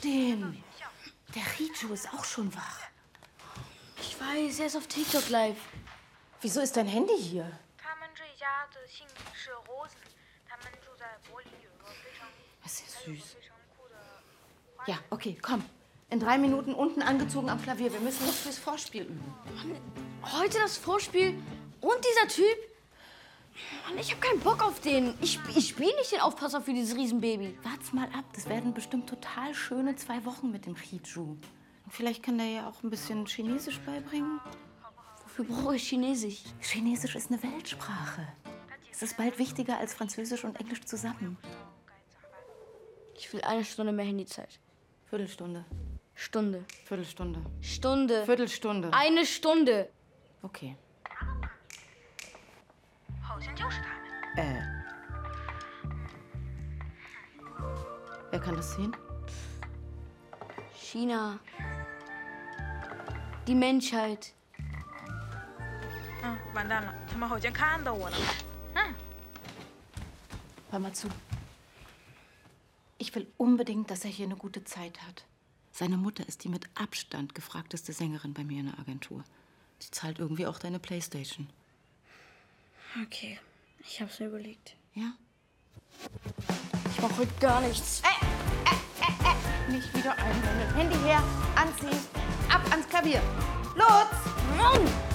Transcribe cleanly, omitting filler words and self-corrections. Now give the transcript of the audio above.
aufstehen. Der Riju ist auch schon wach. Ich weiß, er ist auf TikTok live. Wieso ist dein Handy hier? Das ist ja süß. Ja, okay, komm. In 3 Minuten unten angezogen am Klavier. Wir müssen uns fürs Vorspiel üben. Mann, heute das Vorspiel und dieser Typ? Mann, ich hab keinen Bock auf den. Ich spiele nicht den Aufpasser für dieses Riesenbaby. Wart's mal ab. Das werden bestimmt total schöne 2 Wochen mit dem Riju. Und vielleicht kann der ja auch ein bisschen Chinesisch beibringen. Wofür brauche ich Chinesisch? Chinesisch ist eine Weltsprache. Es ist bald wichtiger als Französisch und Englisch zusammen. Ich will 1 Stunde mehr Handyzeit. Viertelstunde. Stunde. Viertelstunde. Stunde. Viertelstunde. 1 Stunde. Okay. Wer kann das sehen? China. Die Menschheit. 完蛋了，他们好像看到我了。 Hör mal zu. Ich will unbedingt, dass er hier eine gute Zeit hat. Seine Mutter ist die mit Abstand gefragteste Sängerin bei mir in der Agentur. Die zahlt irgendwie auch deine Playstation. Okay, ich hab's mir überlegt. Ja? Ich mach heute gar nichts. Nicht wieder einwenden. Handy her, anziehen, ab ans Klavier. Lutz! Mann!